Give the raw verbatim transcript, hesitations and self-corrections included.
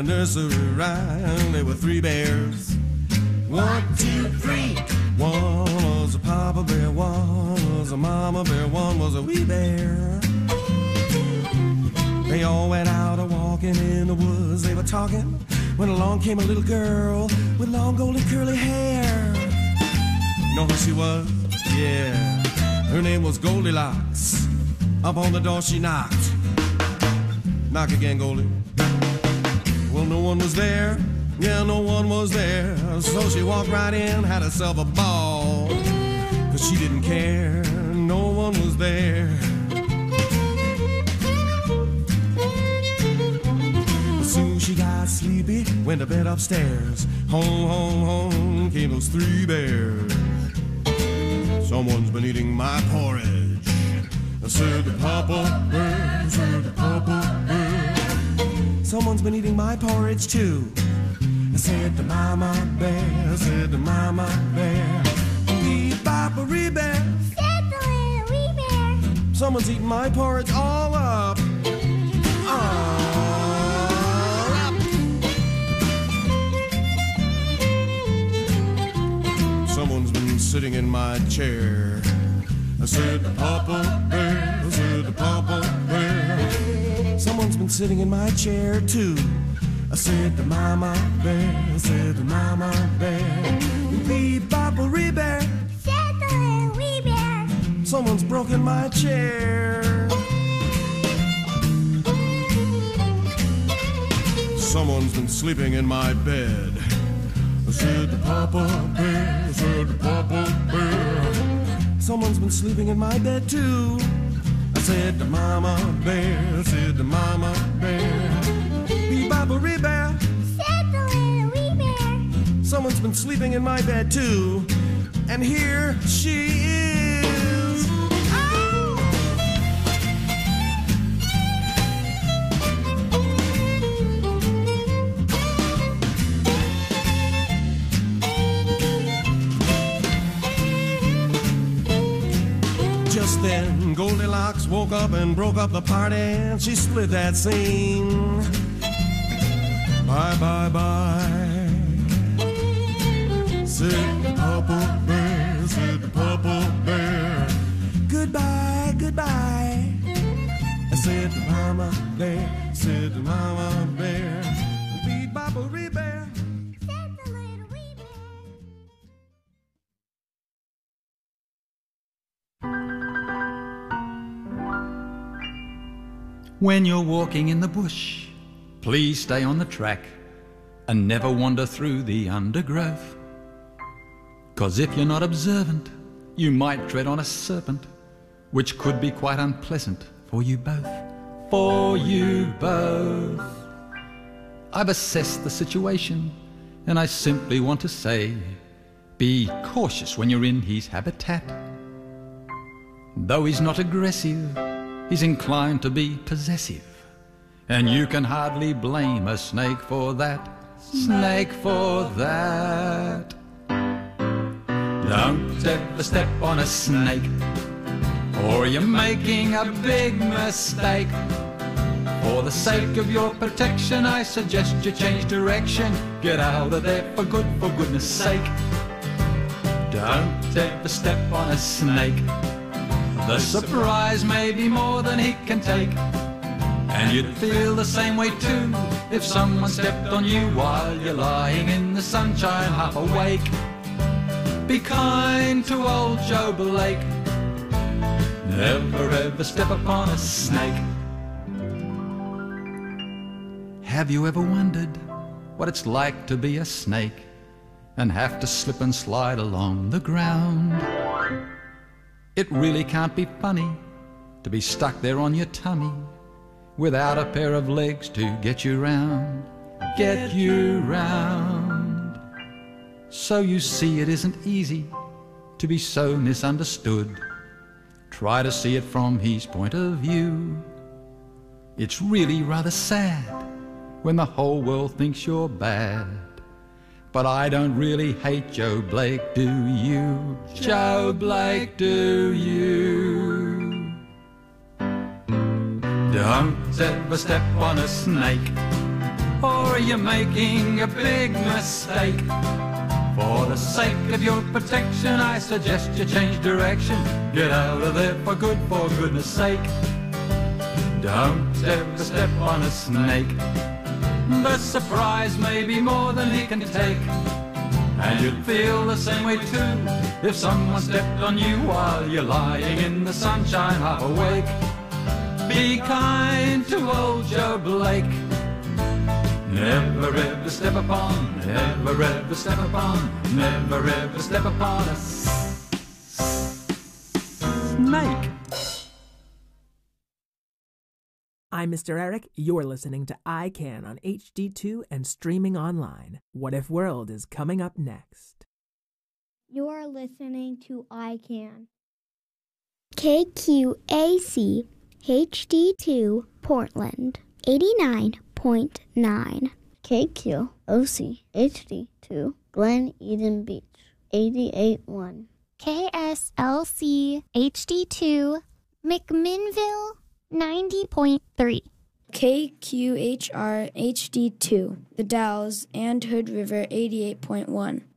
nursery rhyme. There were three bears. One, two, three. One was a papa bear, one was a mama bear, one was a wee bear. They all went out a walking in the woods. They were talking when along came a little girl with long golden curly hair. You know who she was? Yeah, her name was Goldilocks. Up on the door she knocked. Knock again, Goldie. Well, no one was there. Yeah, no one was there. So she walked right in, had herself a ball. Cause she didn't care, no one was there. Soon she got sleepy, went to bed upstairs. Home, home, home came those three bears. Someone's been eating my porridge. I said the papa bear, said the papa bear. Someone's been eating my porridge too. I said the mama bear, I said the mama bear. Wee papa wee bear, said the little wee bear. Someone's eating my porridge all up. All up. Someone's been sitting in my chair. I said the papa bear, I said the papa bear. Someone's been sitting in my chair too. I said the mama bear, I said the mama bear. Wee papa wee bear, said the little wee bear. Someone's broken my chair. Someone's been sleeping in my bed. I said the papa bear, I said the papa bear. Someone's been sleeping in my bed too. I said the mama bear, I said the mama bear. Wee papa wee bear, said the little wee bear. Someone's been sleeping in my bed too. And here she is. Oh. Just then Goldilocks woke up and broke up the party, and she split that scene. Bye, bye, bye. Said the papa bear, said the papa bear. Goodbye, goodbye. I said the mama bear, said the mama bear. Wee papa wee bear, said the little wee bear. When you're walking in the bush, please stay on the track and never wander through the undergrowth. 'Cause if you're not observant, you might tread on a serpent, which could be quite unpleasant for you both. For you both. I've assessed the situation, and I simply want to say, be cautious when you're in his habitat. Though he's not aggressive, he's inclined to be possessive, and you can hardly blame a snake for that. Snake for that. Don't ever step on a snake, or you're making a big mistake. For the sake of your protection, I suggest you change direction. Get out of there for good, for goodness sake. Don't ever step on a snake. The surprise may be more than he can take, and you'd feel the same way too if someone stepped on you while you're lying in the sunshine half awake. Be kind to old Joe Blake. Never ever step upon a snake. Have you ever wondered what it's like to be a snake and have to slip and slide along the ground? It really can't be funny to be stuck there on your tummy without a pair of legs to get you round, get you round. So you see it isn't easy to be so misunderstood. Try to see it from his point of view. It's really rather sad when the whole world thinks you're bad. But I don't really hate Joe Blake, do you? Joe Blake, do you? Don't ever step on a snake, or you're making a big mistake. For the sake of your protection, I suggest you change direction. Get out of there for good, for goodness sake. Don't ever step on a snake. The surprise may be more than he can take. And you'd feel the same way too if someone stepped on you while you're lying in the sunshine half awake. Be kind to old Joe Blake. Never ever step upon, never ever step upon, never ever step upon a snake. I'm Mister Eric. You're listening to I Can on H D two and streaming online. What If World is coming up next. You're listening to I Can. K Q A C H D two Portland eighty-nine point nine. K Q O C H D two Glen Eden Beach eighty-eight point one. K S L C H D two McMinnville ninety point three. K Q H R H D two The Dalles and Hood River eighty-eight point one.